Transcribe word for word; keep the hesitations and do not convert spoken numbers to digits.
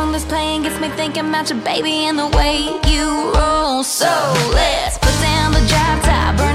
song that's playing gets me thinking about your baby and the way you roll. So let's put down the drop top, burn